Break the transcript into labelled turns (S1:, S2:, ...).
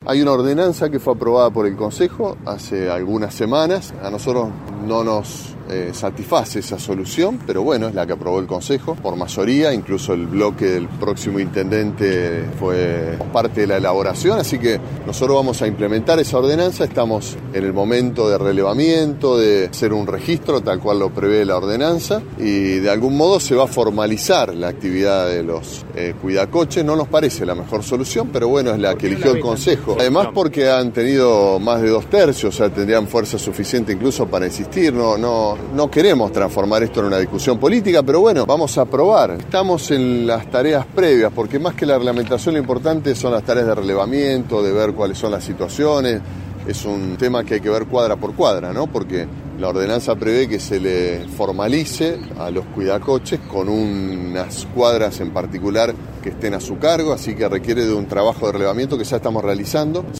S1: Hay una ordenanza que fue aprobada por el Consejo hace algunas semanas. A nosotros no nos satisface esa solución, pero bueno, es la que aprobó el Consejo por mayoría. Incluso el bloque del próximo intendente fue parte de la elaboración, así que nosotros vamos a implementar esa ordenanza. Estamos en el momento de relevamiento, de hacer un registro tal cual lo prevé la ordenanza, y de algún modo se va a formalizar la actividad de los cuidacoches. No nos parece la mejor solución, pero bueno, es la que eligió el Consejo. Además, porque han tenido más de 2/3, o sea, tendrían fuerza suficiente incluso para insistir. No queremos transformar esto en una discusión política, pero bueno, vamos a aprobar. Estamos en las tareas previas, porque más que la reglamentación, lo importante son las tareas de relevamiento, de ver cuáles son las situaciones. Es un tema que hay que ver cuadra por cuadra, ¿no? Porque la ordenanza prevé que se le formalice a los cuidacoches con unas cuadras en particular que estén a su cargo, así que requiere de un trabajo de relevamiento que ya estamos realizando.